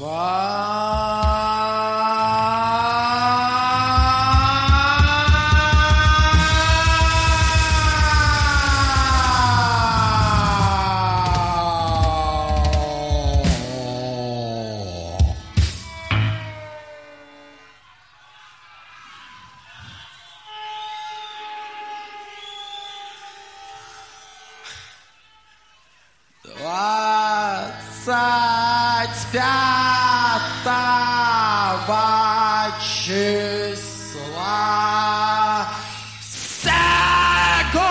числа всего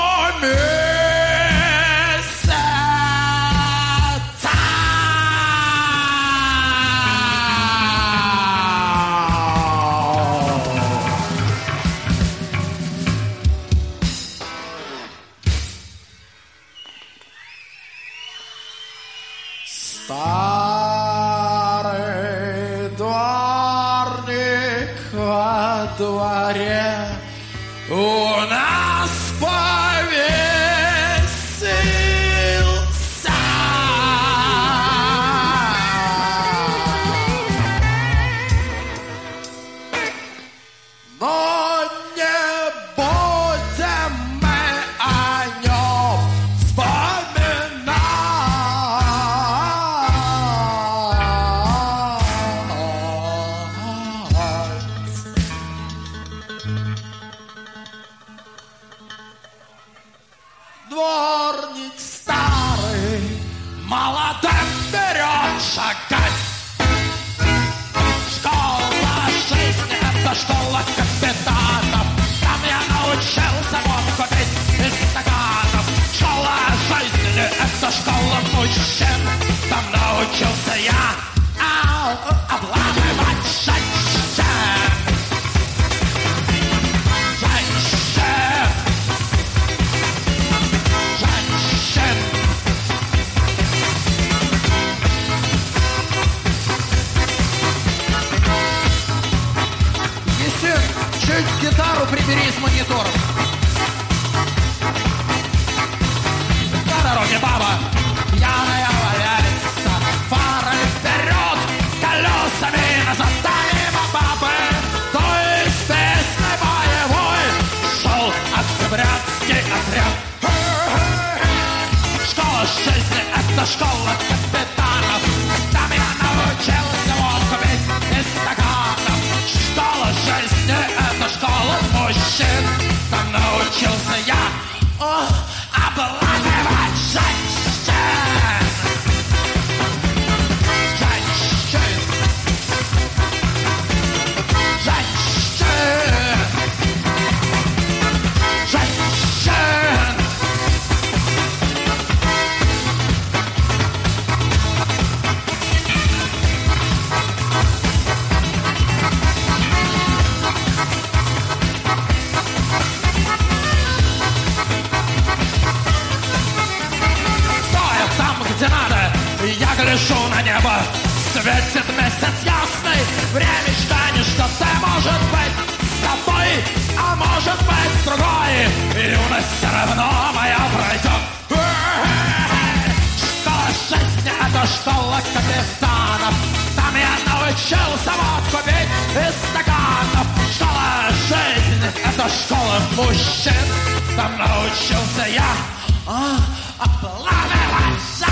месяца. 'Старый дворник во дворе у нас повесился. Но не будем мы о нем Дворник старый молодым вперед шагать. Школа жизни — это школа капитанов. Там я научился водку пить из стаканов. Школа жизни — это школа мужчин. Там научился я обламывать женщин. Чуть гитару прибери с монитором. На дороге баба пьяная валяется, фары вперед, колесами назад. Да мимо бабы, то есть песня боевой, шел октябрятский отряд. Школа жизни — это школа капитанов. Там я научился водку пить из стаканов. Школа жизни — это школа мужчин. Там научился я обламывать женщин. Женщин. Женщин. Женщин. Где надо, я гляжу на небо, светит месяц ясный, времечко не что-то может быть с тобой, а может быть с другой, юность все равно моя пройдет. Школа жизни — это школа капитанов, там я научился водку пить из стаканов. Школа жизни — это школа мужчин, там научился я обламывать женщин.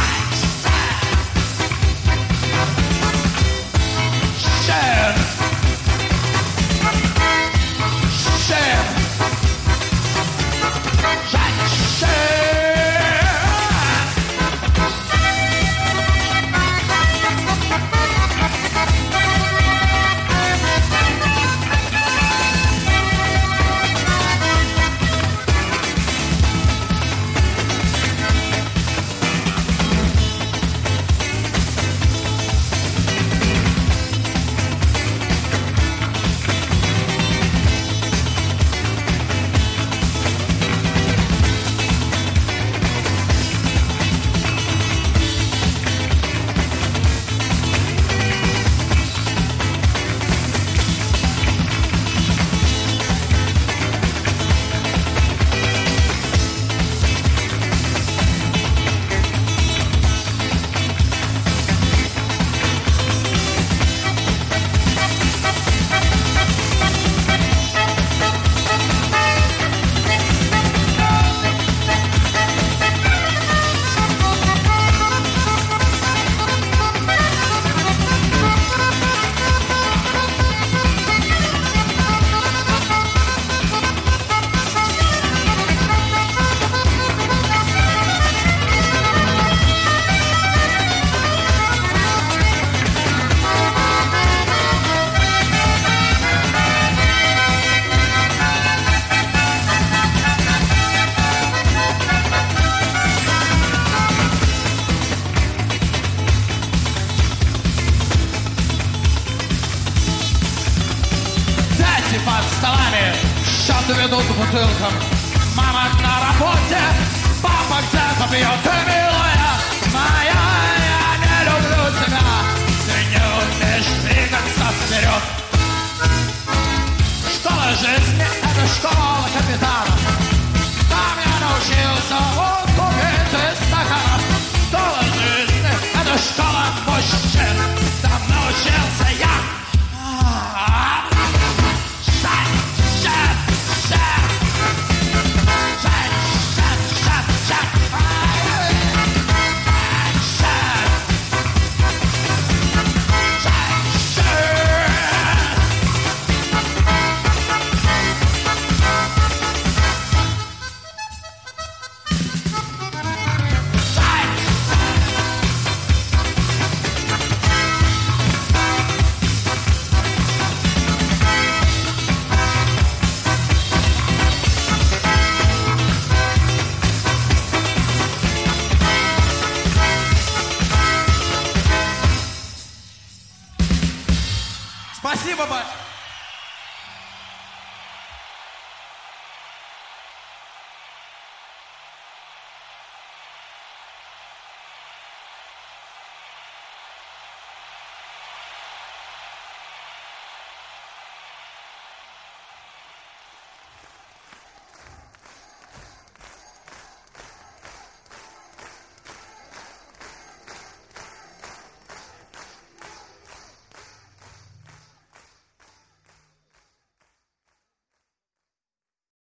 идут к бутылкам. Мама на работе, папа где-то пьет. Ты, милая моя, я не люблю тебя. Ты не умеешь двигаться вперед. Школа жизни — это школа капитана. Там я научился водку пить из стакана. Школа жизни — это школа мужчин. Там научился я. Спасибо, Баш.